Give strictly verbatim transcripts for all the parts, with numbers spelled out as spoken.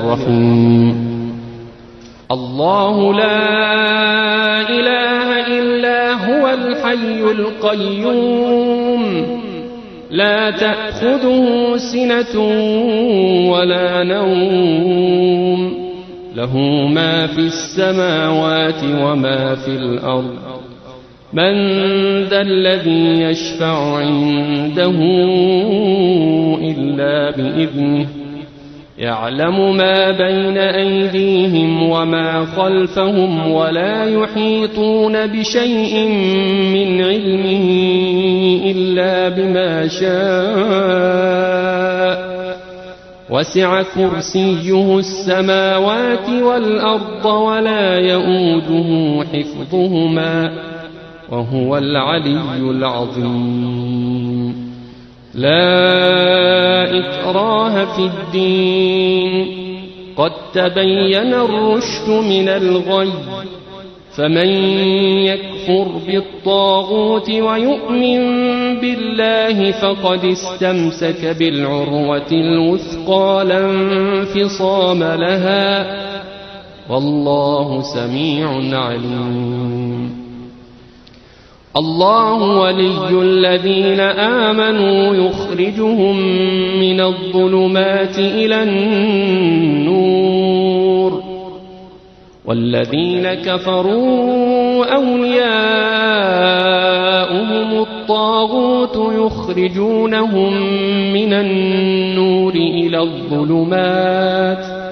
الرحیم. الله لا إله إلا هو الحي القيوم لا تأخذه سنة ولا نوم له ما في السماوات وما في الأرض من ذا الذي يشفع عنده إلا بإذنه يعلم ما بين أيديهم وما خلفهم ولا يحيطون بشيء من علمه إلا بما شاء وسع كرسيه السماوات والأرض ولا يؤوده حفظهما وهو العلي العظيم. لا إكراه في الدين قد تبين الرشد من الغي فمن يكفر بالطاغوت ويؤمن بالله فقد استمسك بالعروة الوثقى لا انفصام لها والله سميع عليم. الله ولي الذين آمنوا يخرجهم من الظلمات إلى النور والذين كفروا أولياؤهم الطاغوت يخرجونهم من النور إلى الظلمات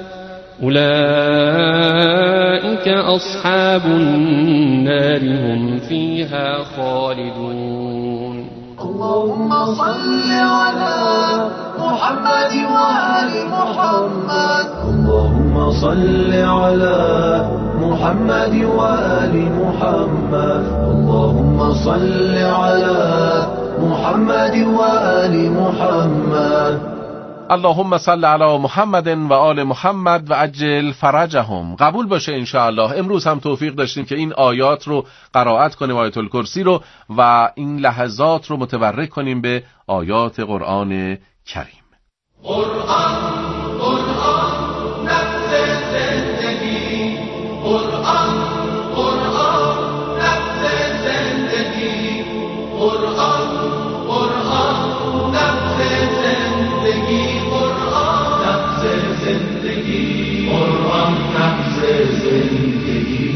أولئك أصحاب النار هم فيها خالدون. اللهم صل على محمد وآل محمد. اللهم صل على محمد وآل محمد. اللهم صل على محمد وآل محمد. اللهم صل علی محمد و آل محمد و عجل فرجهم. قبول باشه انشاءالله. امروز هم توفیق داشتیم که این آیات رو قرائت کنیم، آیت الکرسی رو، و این لحظات رو متبرک کنیم به آیات قرآن کریم. قرآن قرآن نفس زندگی، قرآن قرآن نفس زندگی، قرآن قرآن نفس زندگی، قرآن نفس زندگی، قرآن نفس زندگی.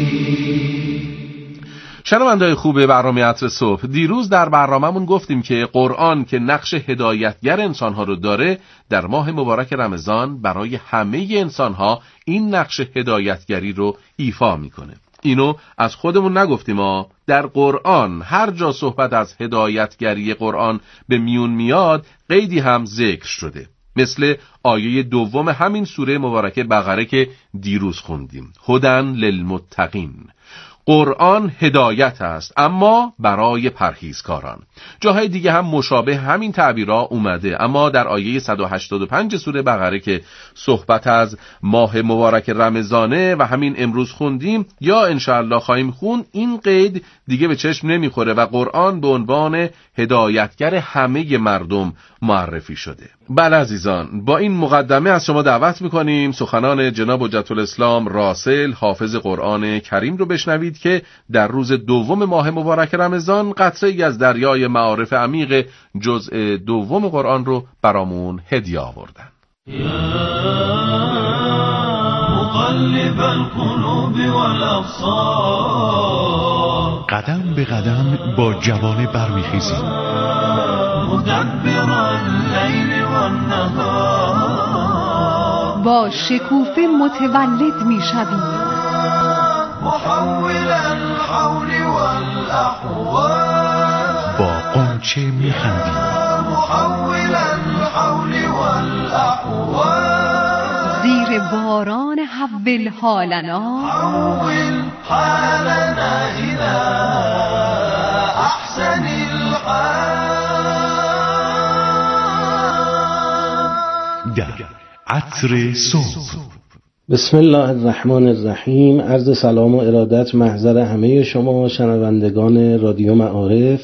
شنونده‌های خوب برنامه عصر صبح، دیروز در برنامه‌مون گفتیم که قرآن که نقش هدایتگر انسان‌ها رو داره، در ماه مبارک رمضان برای همه انسان‌ها این نقش هدایتگری رو ایفا میکنه. اینو از خودمون نگفتیم ها. در قرآن هر جا صحبت از هدایتگری قرآن به میون میاد قیدی هم ذکر شده، مثل آیه دوم همین سوره مبارکه بقره که دیروز خوندیم، هدن للمتقین. قرآن هدایت است اما برای پرهیزکاران. جاهای دیگه هم مشابه همین تعبیرها اومده، اما در آیه صد و هشتاد و پنج سوره بقره که صحبت از ماه مبارک رمضانه و همین امروز خوندیم یا انشاءالله خواهیم خون، این قید دیگه به چشم نمیخوره و قرآن به عنوان هدایتگر همه مردم معرفی شده. بله عزیزان، با این مقدمه از شما دعوت میکنیم سخنان جناب حجت الاسلام راسل حافظ قرآن کریم رو بشنوید که در روز دوم ماه مبارک رمضان قطره ای از دریای معارف عمیق جزء دوم قرآن رو برامون هدیه آوردن. مقلب القلوب والابصار، قدم به قدم با جوانه برمیخیزیم، مدبر اللیل والنهار، با شکوفه متولد میشویم، محول الحول والاحوال، با قنچه میخندیم، محول الحول والاحوال، زیر باران حول حالنا، حول حالنا الى احسن الحال. در عطر صبح. بسم الله الرحمن الرحیم. عرض سلام و ارادت محضر همه شما شنوندگان رادیو معارف.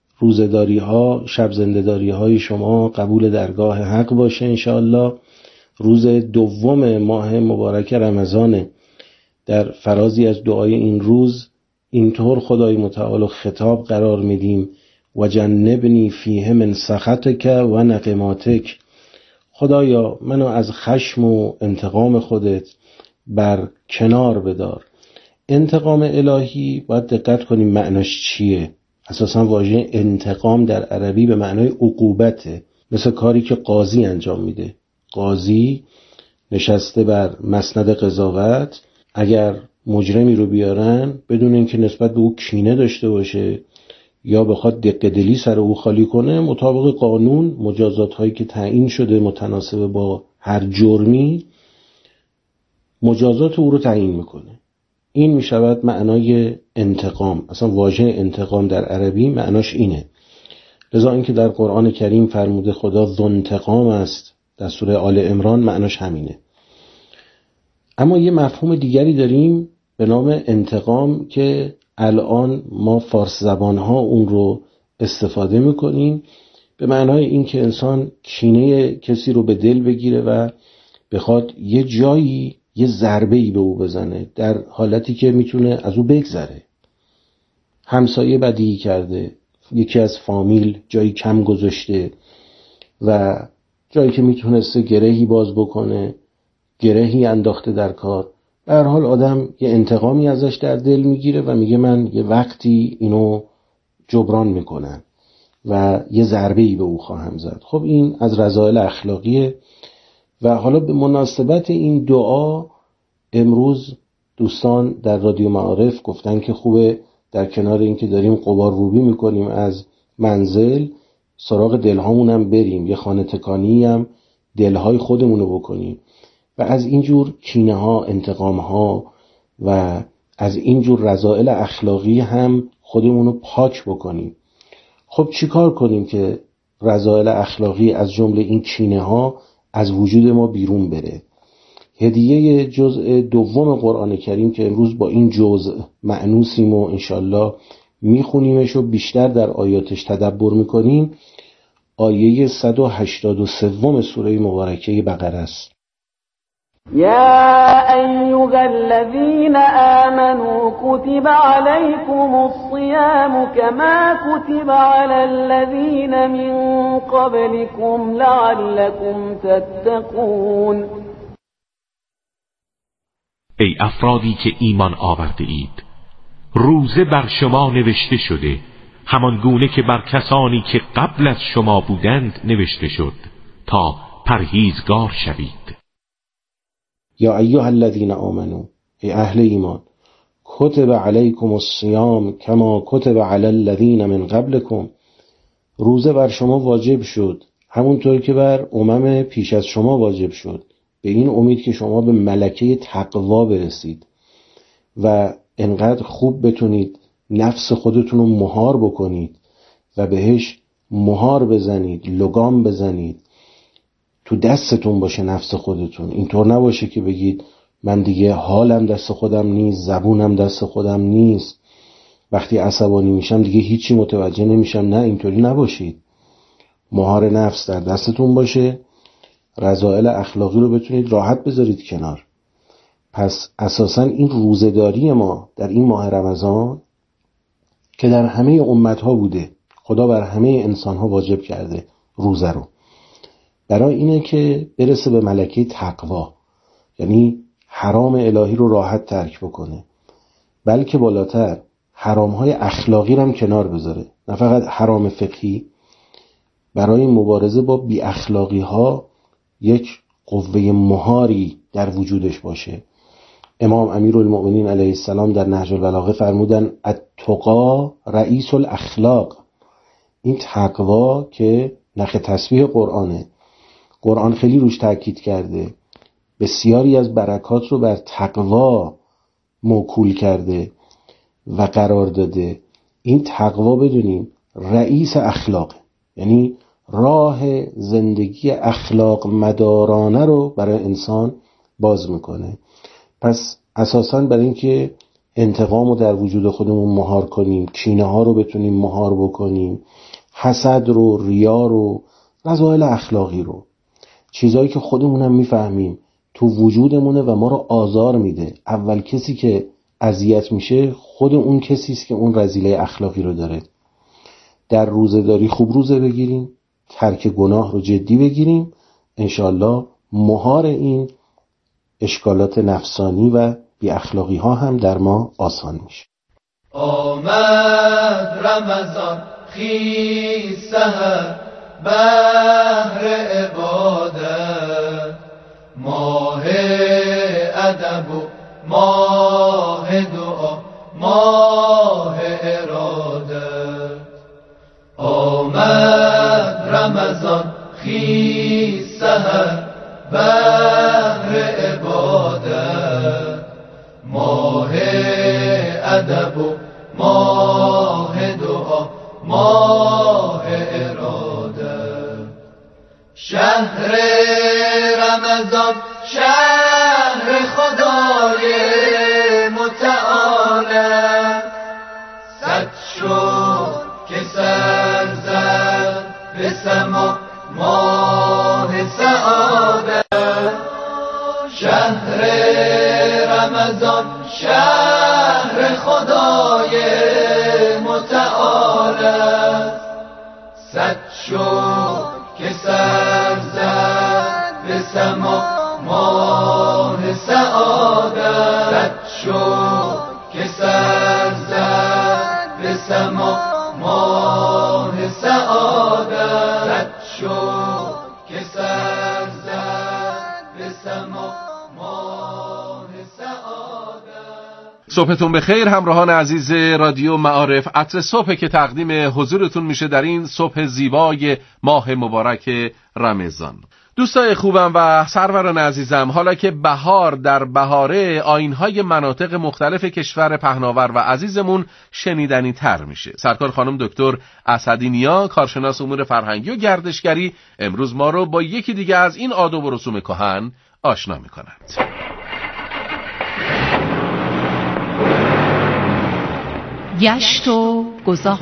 روزداری ها، شب زنده‌داری های شما قبول درگاه حق باشه انشاءالله روز دوم ماه مبارک رمضان، در فرازی از دعای این روز اینطور خدای متعال خطاب قرار میدیم: و جنبنی فیه من سخطک و نقماتک. خدایا منو از خشم و انتقام خودت بر کنار بدار. انتقام الهی باید دقت کنیم معناش چیه. اساسا واژه انتقام در عربی به معنای عقوبته، مثل کاری که قاضی انجام میده. قاضی نشسته بر مسند قضاوت، اگر مجرمی رو بیارن بدون اینکه نسبت به او کینه داشته باشه یا بخواد دق دلی سر او خالی کنه، مطابق قانون مجازات هایی که تعیین شده متناسب با هر جرمی مجازات او رو تعیین میکنه. این میشود معنای انتقام. اصلا واژه انتقام در عربی معناش اینه. لذا اینکه در قرآن کریم فرموده خدا ذو انتقام است، در سوره آل عمران معناش همینه. اما یه مفهوم دیگری داریم به نام انتقام که الان ما فارس زبان ها اون رو استفاده میکنیم به معنای این که انسان کینه کسی رو به دل بگیره و بخواد یه جایی یه ضربه‌ای به او بزنه، در حالتی که میتونه از او بگذره. همسایه بدی کرده، یکی از فامیل جایی کم گذاشته و جایی که میتونسته گرهی باز بکنه گرهی انداخته در کار. به هر حال آدم یه انتقامی ازش در دل میگیره و میگه من یه وقتی اینو جبران میکنم و یه ضربه‌ای به او خواهم زد. خب این از رذائل اخلاقیه. و حالا به مناسبت این دعا امروز دوستان در رادیو معارف گفتن که خوبه در کنار این که داریم غبار روبی میکنیم از منزل، سراغ دلهامون هم بریم، یه خانه تکانی هم دلهای خودمونو بکنیم و از اینجور کینه ها، انتقام ها و از اینجور رذائل اخلاقی هم خودمونو پاک بکنیم. خب چیکار کنیم که رذائل اخلاقی از جمله این کینه ها از وجود ما بیرون بره؟ هدیه جزء دوم قرآن کریم که امروز با این جزء مأنوسیم و انشالله میخونیمش و بیشتر در آیاتش تدبر میکنیم، آیه صد و هشتاد و سه سوره مبارکه بقره است. يا أيها الذين آمنوا كتب عليكم الصيام كما كتب على الذين من قبلكم لعلكم تتقون. ای افرادی که ایمان آورده اید، روزه بر شما نوشته شده همان گونه که بر کسانی که قبل از شما بودند نوشته شد تا پرهیزگار شوید. یا ایها الذین آمنو، ای اهل ایمان، کتب علیکم الصیام کما کتب علی الذین من قبلکم، روزه بر شما واجب شد همونطور که بر امم پیش از شما واجب شد، به این امید که شما به ملکه تقوا برسید و انقدر خوب بتونید نفس خودتون رو مهار بکنید و بهش مهار بزنید، لگام بزنید، تو دستتون باشه نفس خودتون. اینطور نباشه که بگید من دیگه حالم دست خودم نیست، زبونم دست خودم نیست، وقتی عصبانی میشم دیگه هیچی متوجه نمیشم. نه، اینطوری نباشید. مهار نفس در دستتون باشه، رذائل اخلاقی رو بتونید راحت بذارید کنار. پس اساساً این روزه‌داری ما در این ماه رمضان که در همه امتها بوده، خدا بر همه انسانها واجب کرده روزه رو، برای اینه که برسه به ملکه تقوا، یعنی حرام الهی رو راحت ترک بکنه، بلکه بالاتر حرامهای اخلاقی رو هم کنار بذاره. نه فقط حرام فقهی، برای مبارزه با بی اخلاقی ها یک قوه مهاری در وجودش باشه. امام امیرالمؤمنین علیه السلام در نهج البلاغه فرمودن التقا رئیس الاخلاق. این تقوا که نخ تسبیح قرآنه، قرآن خیلی روش تاکید کرده، بسیاری از برکات رو بر تقوا موکول کرده و قرار داده. این تقوا بدونیم رئیس اخلاق، یعنی راه زندگی اخلاق مدارانه رو برای انسان باز میکنه. پس اساساً برای اینکه انتقام رو در وجود خودمون مهار کنیم، کینه ها رو بتونیم مهار بکنیم، حسد رو، ریا رو، رذائل اخلاقی رو، چیزایی که خودمونم میفهمیم تو وجودمونه و ما رو آزار میده. اول کسی که اذیت میشه خود اون کسی است که اون رذیله اخلاقی رو داره. در روزه‌داری خوب روزه بگیریم، ترک گناه رو جدی بگیریم، انشالله مهار این اشکالات نفسانی و بی اخلاقی ها هم در ما آسان میشه. آمد رمضان خیز سحر بهر عبادت، ماه ادب و ماه دعا ماه ارادت. آمد رمضان خیز سحر بهر عبادت، ماه ادب و ماه دعا ماه ارادت. شهر رمضان شهر خدای متعال، صد شد که سر زد به سما ماه سعادت. شهر رمضان شهر خدای متعال، صد شد که سر زد به سما ماه سعادت. صد شد که سر زد به سما ماه سعادت. صد شد که سر زد به سما ماه سعادت. صبحتون بخیر همراهان عزیز رادیو معارف. عطر صبح که تقدیم حضورتون میشه در این صبح زیبای ماه مبارک رمضان. دوستای خوبم و سروران عزیزم، حالا که بهار در بهاره، آیین‌های مناطق مختلف کشور پهناور و عزیزمون شنیدنی تر میشه. سرکار خانم دکتر اسدی نیا، کارشناس امور فرهنگی و گردشگری، امروز ما رو با یکی دیگه از این آداب و رسوم کهن آشنا میکنند. گشت و گذار.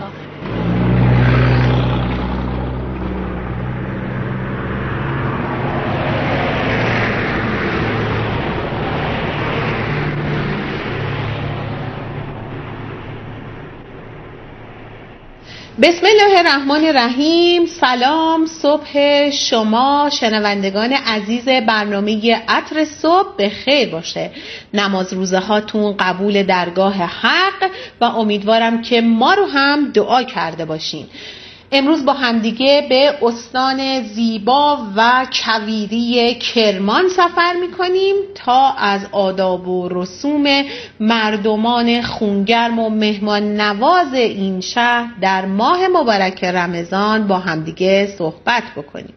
بسم الله الرحمن الرحیم. سلام صبح شما شنوندگان عزیز برنامه عطر صبح به خیر باشه. نماز روزه هاتون قبول درگاه حق و امیدوارم که ما رو هم دعا کرده باشین. امروز با همدیگه به استان زیبا و کویری کرمان سفر میکنیم تا از آداب و رسوم مردمان خونگرم و مهمان نواز این شهر در ماه مبارک رمضان با همدیگه صحبت بکنیم.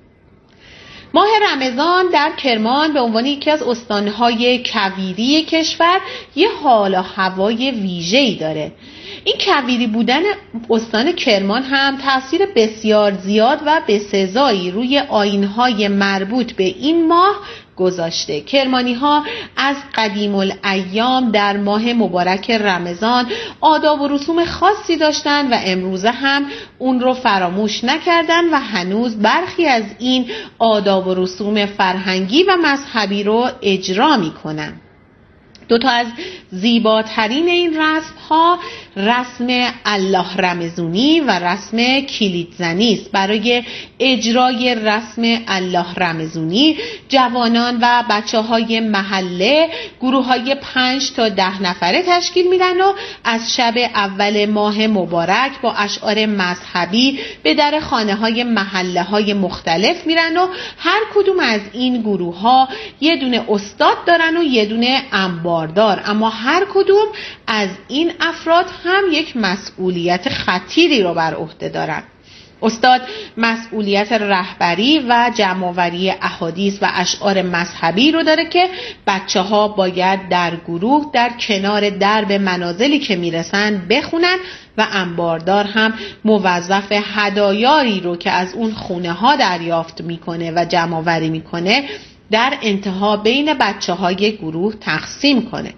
ماه رمضان در کرمان به عنوان یکی از استانهای کویری کشور یه حال و هوای ویژه‌ای داره. این کویری بودن استان کرمان هم تأثیر بسیار زیاد و بسزایی روی آیین‌های مربوط به این ماه گذاشته. کرمانی ها از قدیم الایام در ماه مبارک رمضان آداب و رسوم خاصی داشتن و امروزه هم اون رو فراموش نکردن و هنوز برخی از این آداب و رسوم فرهنگی و مذهبی رو اجرا میکنن. دو تا از زیباترین این رسم ها رسم الله رمضونی و رسم کلیدزنی است. برای اجرای رسم الله رمضونی جوانان و بچه های محله گروه های پنج تا ده نفره تشکیل میدن و از شب اول ماه مبارک با اشعار مذهبی به در خانه های محله های مختلف میرن و هر کدوم از این گروه ها یه دونه استاد دارن و یه دونه انباردار، اما هر کدوم از این افراد هم یک مسئولیت خطیری رو بر عهده دارن. استاد مسئولیت رهبری و جمع‌آوری احادیث و اشعار مذهبی رو داره که بچه ها باید در گروه در کنار درب منازلی که میرسن بخونن و انباردار هم موظف هدایایی رو که از اون خونه ها دریافت میکنه و جمع‌آوری میکنه در انتها بین بچه های گروه تقسیم کنه.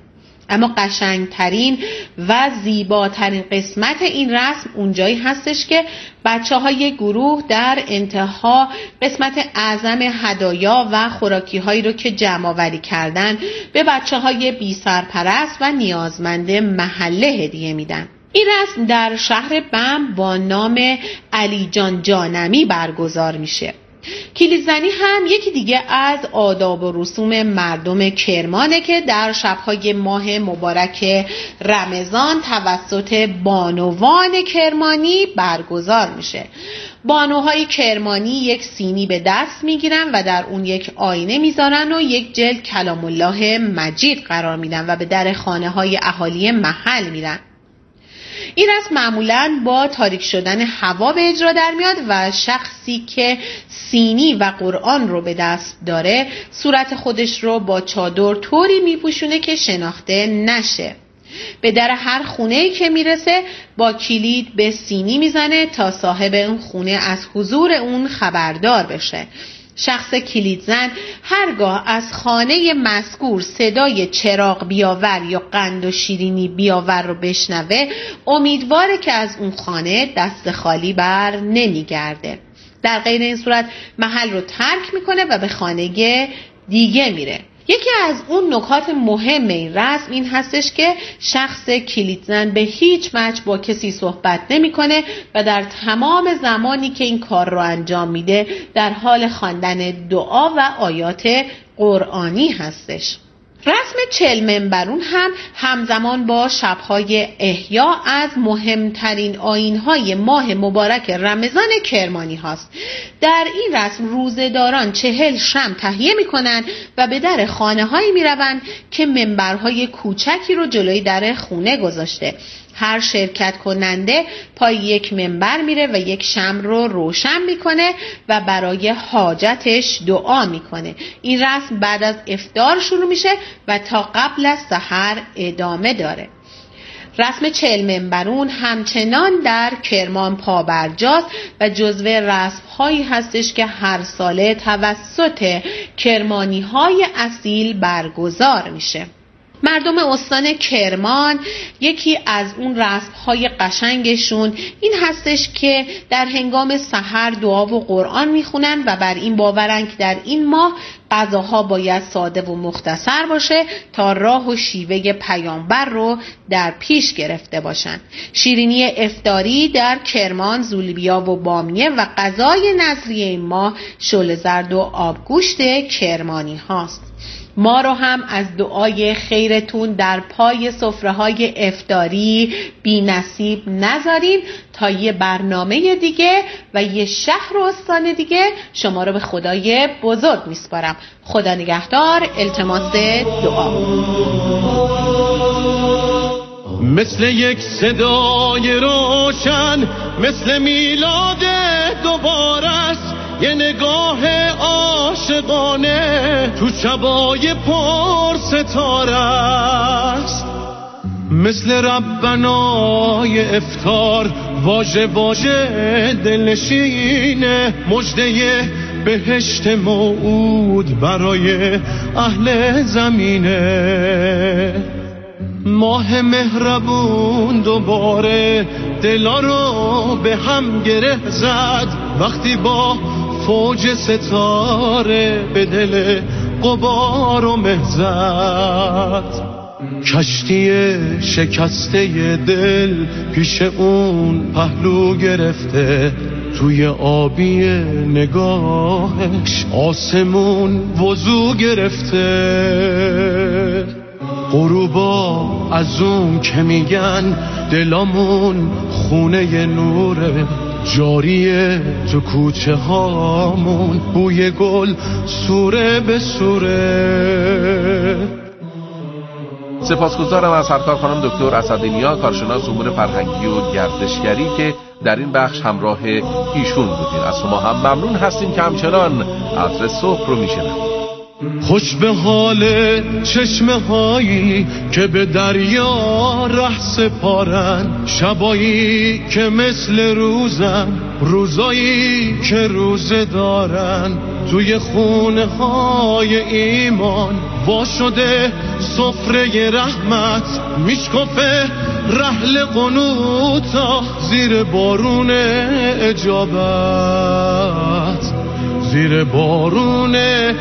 اما قشنگترین و زیباترین قسمت این رسم اونجایی هستش که بچه های گروه در انتها قسمت اعظم هدایا و خوراکی هایی رو که جمع آوری کردن به بچه های بی سرپرست و نیازمند محله هدیه میدن. این رسم در شهر بم با نام علی جان جانمی برگزار میشه. کلیدزنی هم یکی دیگه از آداب و رسوم مردم کرمانه که در شبهای ماه مبارک رمضان توسط بانوان کرمانی برگزار میشه. بانوهای کرمانی یک سینی به دست میگیرن و در اون یک آینه میذارن و یک جلد کلام الله مجید قرار میدن و به در خانه های اهالی محل میرن. این رسم معمولاً با تاریک شدن هوا به اجرا در میاد و شخصی که سینی و قرآن رو به دست داره صورت خودش رو با چادر طوری میپوشونه که شناخته نشه. به در هر خونه‌ای که میرسه با کلید به سینی میزنه تا صاحب اون خونه از حضور اون خبردار بشه. شخص کلیدزن هرگاه از خانه مذکور صدای چراغ بیاور یا قند و شیرینی بیاور رو بشنوه، امیدواره که از اون خانه دست خالی بر نمیگرده. در غیر این صورت محل رو ترک میکنه و به خانه دیگه میره. یکی از اون نکات مهم این رسم این هستش که شخص کلیدزن به هیچ وجه با کسی صحبت نمیکنه و در تمام زمانی که این کار رو انجام میده در حال خواندن دعا و آیات قرآنی هستش. رسم چهل منبرون هم همزمان با شبهای احیا از مهمترین آیین‌های ماه مبارک رمضان کرمانی هاست. در این رسم روزه‌داران چهل شمع تهیه می‌کنند و به در خانه‌هایی می‌روند که منبرهای کوچکی رو جلوی در خونه گذاشته. هر شرکت کننده پای یک منبر میره و یک شمع رو روشن میکنه و برای حاجتش دعا میکنه. این رسم بعد از افطار شروع میشه و تا قبل از سحر ادامه داره. رسم چهل منبرون همچنان در کرمان پابرجاست و جزو رسم‌هایی هستش که هر ساله توسط کرمانی‌های اصیل برگزار میشه. مردم استان کرمان یکی از اون رسم‌های قشنگشون این هستش که در هنگام سحر دعا و قرآن میخونن و بر این باورن که در این ماه غذاها باید ساده و مختصر باشه تا راه و شیوه پیامبر رو در پیش گرفته باشن. شیرینی افطاری در کرمان زولبیا و بامیه و غذای نظری این ماه شل زرد و آبگوشت کرمانی هاست. ما رو هم از دعای خیرتون در پای سفره‌های افطاری بی نصیب نذارین. تا یه برنامه دیگه و یه شهر و استان دیگه شما رو به خدای بزرگ میسپارم. خدا نگهدار. التماس دعا. مثل یک صدای روشن، مثل میلاد دوباره است، یه نگاه عاشقانه تو شبای پر ستاره است. مثل ربنای افطار واژه واژه دلنشینه، مژده بهشت موعود برای اهل زمینه. ماه مهربون دوباره دلا رو به هم گره زد وقتی با فوج ستاره به دل غبار و مه زد. کشتی شکسته دل پیش اون پهلو گرفته، توی آبی نگاهش آسمون وضو گرفته. غروبا از اون که میگن دلامون خونه نوره، جاریه تو کوچه هامون بوی گل سوره به سوره. سپاسگزارم از سرکار خانم دکتر اسدنیا، کارشناس امور فرهنگی و گردشگری که در این بخش همراه ایشون بودین. از شما هم ممنون هستیم که همچنان عطر صبح رو میشنوید. خوش به حال چشمه هایی که به دریا ره سپارن، شبایی که مثل روزن، روزایی که روزه دارن، توی خونه های ایمان وا شده سفره رحمت میشکفه رحل قنوتا زیر بارون اجابت زیر بارون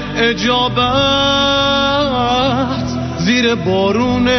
اجابت زیر بارون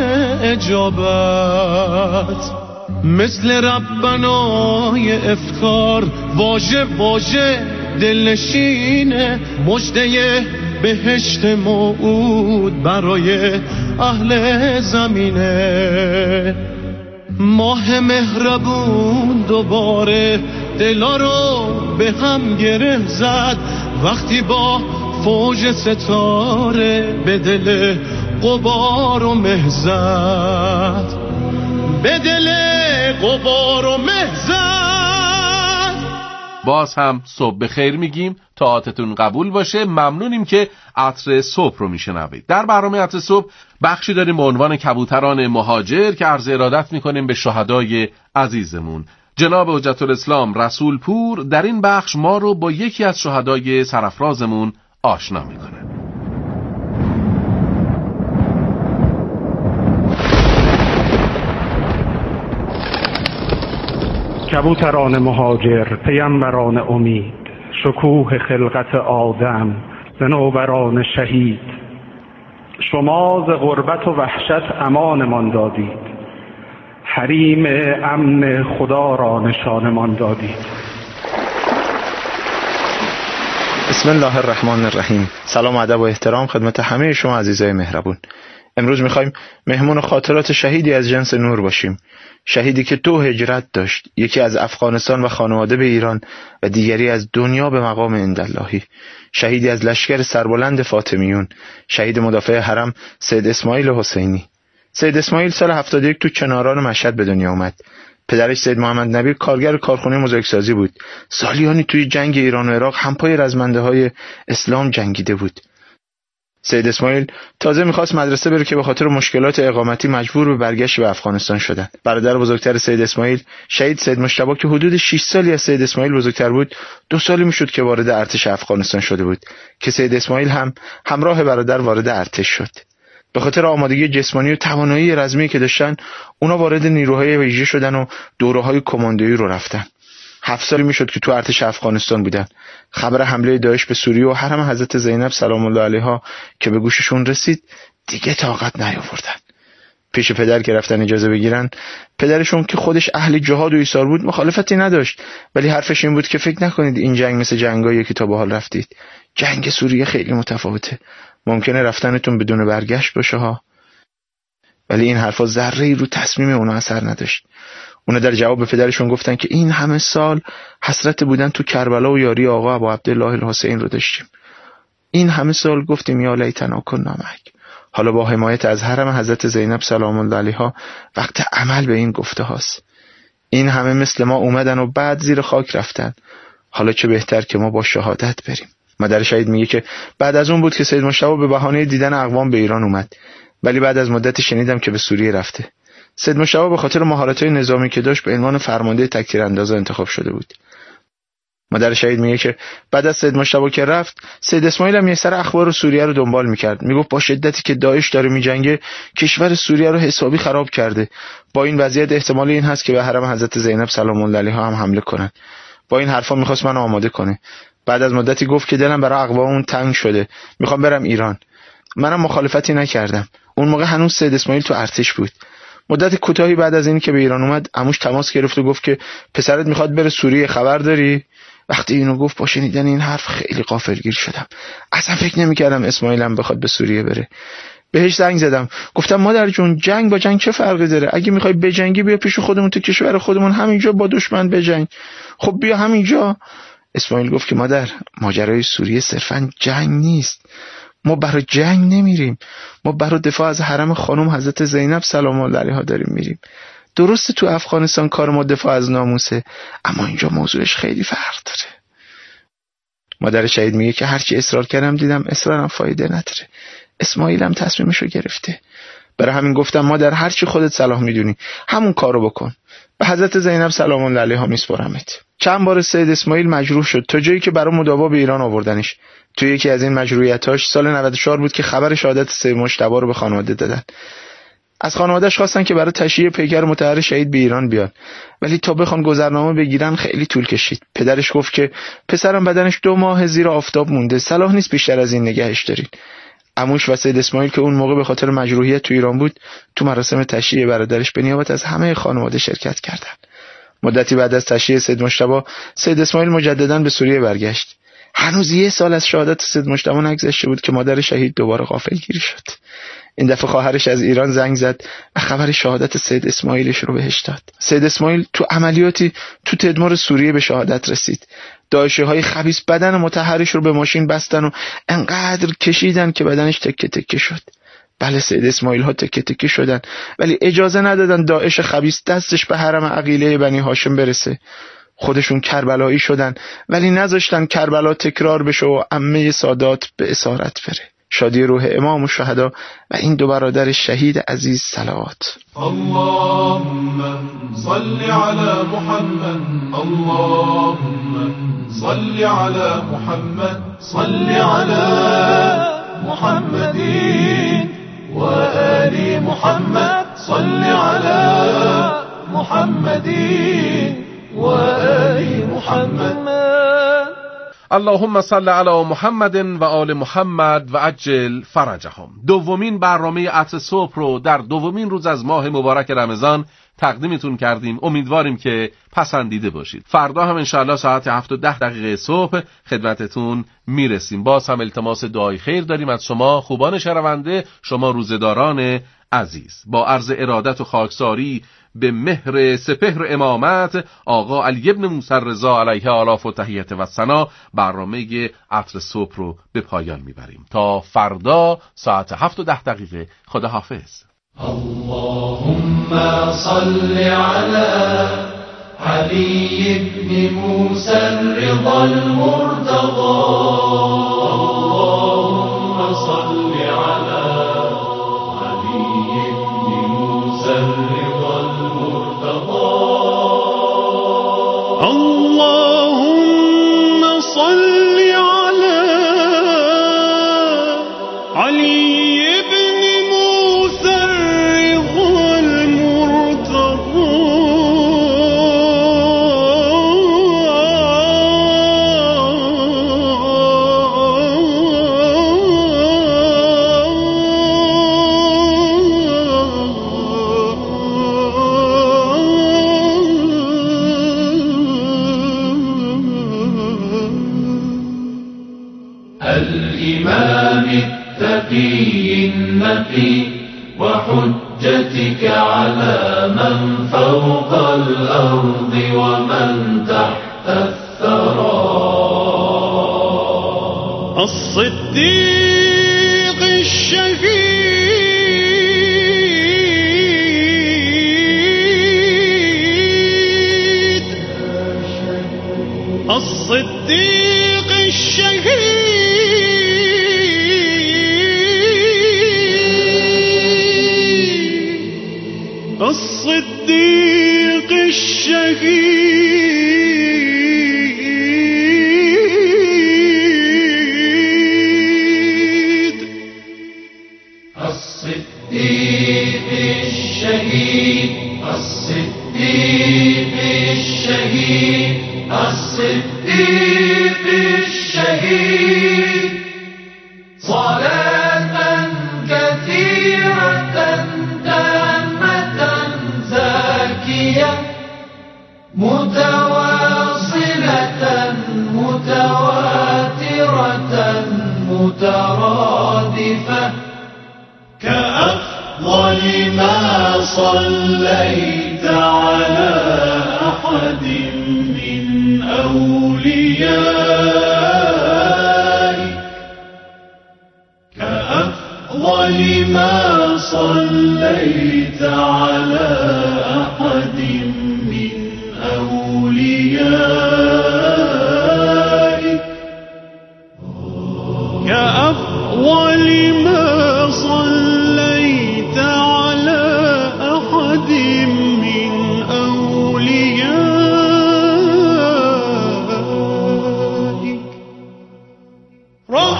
اجابت مثل ربنای افکار واژه واژه دلنشینه مژده بهشت موعود برای اهل زمینه ماه مهربون دوباره دلا رو به هم گره زد وقتی با فوج ستاره به دل غبار و مه زد به دل غبار و مه زد. باز هم صبح بخیر میگیم، طاعتتون قبول باشه. ممنونیم که عطر صبح رو میشنوید. در برنامه عطر صبح بخشی داریم به عنوان کبوتران مهاجر که عرض ارادت میکنیم به شهدای عزیزمون. جناب حجت الاسلام رسول پور در این بخش ما رو با یکی از شهدای سرافرازمون آشنا میکنه. کبوتران مهاجر، پیامبران امید، شکوه خلقت آدم، صنوبران شهید، شما ز غربت و وحشت امانمان دادید، حریم امن خدا را نشانمان دادید. بسم الله الرحمن الرحیم. سلام و ادب و احترام خدمت همه شما عزیزای مهربون. امروز میخوایم مهمون خاطرات شهیدی از جنس نور باشیم. شهیدی که دو هجرت داشت، یکی از افغانستان و خانواده به ایران و دیگری از دنیا به مقام عنداللهی. شهیدی از لشکر سربلند فاطمیون، شهید مدافع حرم سید اسماعیل حسینی. سید اسماعیل سال هفتاد و یک تو چناران مشهد به دنیا اومد. پدرش سید محمد نبی کارگر کارخونه موزاییک‌سازی بود. سالیانی توی جنگ ایران و عراق همپای رزمنده‌های اسلام جنگیده بود. سید اسماعیل تازه میخواست مدرسه بره که به خاطر مشکلات اقامتی مجبور به برگشت به افغانستان شدن. برادر بزرگتر سید اسماعیل، شهید سید مجتبی که حدود شش سالی از سید اسماعیل بزرگتر بود، دو سالی میشد که وارد ارتش افغانستان شده بود که سید اسماعیل هم همراه برادر وارد ارتش شد. به خاطر آمادگی جسمانی و توانایی رزمی که داشتن، اونا وارد نیروهای ویژه شدن و دوره‌های کماندویی رو رفتن. هفت سالی میشد که تو ارتش افغانستان بودن. خبر حمله داعش به سوریه و حرم حضرت زینب سلام الله علیها که به گوششون رسید، دیگه طاقت نیاوردن. پیش پدر که رفتن اجازه بگیرن، پدرشون که خودش اهل جهاد و ایثار بود مخالفتی نداشت، ولی حرفش این بود که فکر نکنید این جنگ مثل جنگایی که تا به حال رفتید. جنگ سوریه خیلی متفاوته. ممکنه رفتنتون بدون برگشت باشه ها. ولی این حرفا ذره‌ای رو تصمیم اونا اثر نداشت. اونا در جواب به پدرشون گفتن که این همه سال حسرت بودن تو کربلا و یاری آقا ابو عبدالله الحسین رو داشتیم. این همه سال گفتیم یا لیتنا کنا معک. حالا با حمایت از حرم حضرت زینب سلام الله علیها وقت عمل به این گفته هاست. این همه مثل ما اومدن و بعد زیر خاک رفتن. حالا چه بهتر که ما با شهادت بریم. مادر شهید میگه که بعد از اون بود که سید مجتبی به بهانه دیدن اقوام به ایران اومد، ولی بعد از مدتی شنیدم که به سوریه رفته. سید مجتبی به خاطر مهارت‌های نظامی که داشت به عنوان فرمانده تک‌تیرانداز انتخاب شده بود. مادر شهید میگه که بعد از سید مجتبی که رفت، سید اسماعیل هم یه سر اخبار سوریه رو دنبال میکرد. میگفت با شدتی که داعش داره میجنگه، کشور سوریه رو حسابی خراب کرده. با این وضعیت احتمال این هست که به حرم حضرت زینب سلام الله علیها هم حمله کنن. با این حرفا میخواست منو آماده کنه. بعد از مدتی گفت که دلم برای اقوامون تنگ شده، میخوام برم ایران. منم مخالفتی نکردم. اون موقع هنوز سید اسماعیل تو ارتش بود. مدت کوتاهی بعد از این که به ایران اومد، عموش تماس گرفت و گفت که پسرت میخواد بره سوریه، خبر داری؟ وقتی اینو گفت با شنیدن این حرف خیلی غافلگیر شدم. اصلا فکر نمیکردم اسماعیلم بخواد به سوریه بره. بهش زنگ زدم، گفتم مادر جون جنگ با جنگ چه فرقی داره؟ اگه میخوای بجنگی بیا پیش خودمون تو کشور خودمون، همینجا با دشمن بجنگ. خب بیا همینجا. اسماعیل گفت که مادر، ماجرای سوریه صرفا جنگ نیست. ما برای جنگ نمیریم، ما برای دفاع از حرم خانم حضرت زینب سلام الله علیها داریم میریم. درسته تو افغانستان کار ما دفاع از ناموسه، اما اینجا موضوعش خیلی فرق داره. مادر شهید میگه که هرچی اصرار کردم دیدم اصرارم فایده نداره. اسماعیلم تصمیمشو گرفته. برای همین گفتم مادر هرچی خودت صلاح میدونی همون کارو بکن. به حضرت زینب سلام الله علیها میسپارمت. چند بار سید اسماعیل مجروح شد تا جایی که برای مداوا به ایران آوردنش. توی یکی از این مجروحیتاش سال نود و چهار بود که خبر شهادت سید مجتبی رو به خانواده دادن. از خانواده‌اش خواستن که برای تشییع پیکر مطهر شهید به ایران بیان، ولی تا بخوان گذرنامه بگیرن خیلی طول کشید. پدرش گفت که پسرم بدنش دو ماه زیر آفتاب مونده، صلاح نیست بیشتر از این نگهش دارین. عموش و سید اسماعیل که اون موقع به خاطر مجروحیت تو ایران بود، تو مراسم تشییع برادرش به نیابت از همه خانواده شرکت کردند. مدتی بعد از تشییع سید مجتبی، سید اسماعیل مجدداً به سوریه برگشت. هنوز یه سال از شهادت سید مجتبی نگذشته بود که مادر شهید دوباره غافلگیر شد. این دفعه خواهرش از ایران زنگ زد و خبر شهادت سید اسماعیلش رو بهش داد. سید اسماعیل تو عملیاتی تو تدمر سوریه به شهادت رسید. داعشی‌های خبیث بدن مطهرش رو به ماشین بستن و انقدر کشیدن که بدنش تکه تکه شد. بله، سید اسماعیل ها تکه تکه شدن، ولی اجازه ندادن داعش خبیث دستش به حرم عقیله بنی هاشم برسه. خودشون کربلایی شدن، ولی نذاشتن کربلا تکرار بشه و عمه سادات به اسارت بره. شادی روح امام الشهدا و این دو برادر شهید عزیز صلوات. اللهم صل على محمد، اللهم صل على محمد، صل على محمد و آل محمد، صل على محمد و آل محمد. اللهم صل علی محمد و آل محمد و عجل فرجهم. دومین برنامه عطر صبح رو در دومین روز از ماه مبارک رمضان تقدیمتون کردیم. امیدواریم که پسندیده باشید. فردا هم انشاءالله ساعت هفت و ده دقیقه صبح خدمتتون میرسیم. باز هم التماس دعای خیر داریم از شما خوبان شنونده، شما روزداران عزیز. با عرض ارادت و خاکساری به مهر سپهر امامت آقا علی ابن موسی رضا علیه آلاف و تحیت و ثنا برنامه عطر صبح رو به پایان میبریم. تا فردا ساعت هفت و ده دقیقه. خدا حافظ. اللهم صل على علي بن موسى الرضا المرتضى، اللهم صل على علي بن موسى الرضا المرتضى، اللهم صل على علي وحجتك على من فوق الأرض ومن تحت الثرى، الصديق الشهيد، الصديق الشهيد، الصديق الشهيد، الصديق الشهيد، الصديق الشهيد، الصديق الشهيد. صلاة كثيرة متواصلة متواترة مترادفة، كأفضل ما صليت على أحد من أوليائك، كأفضل ما صليت على أحد من أوليائك، كأفضل ما صليت على أحد من أوليائك.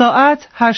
ساعت هشت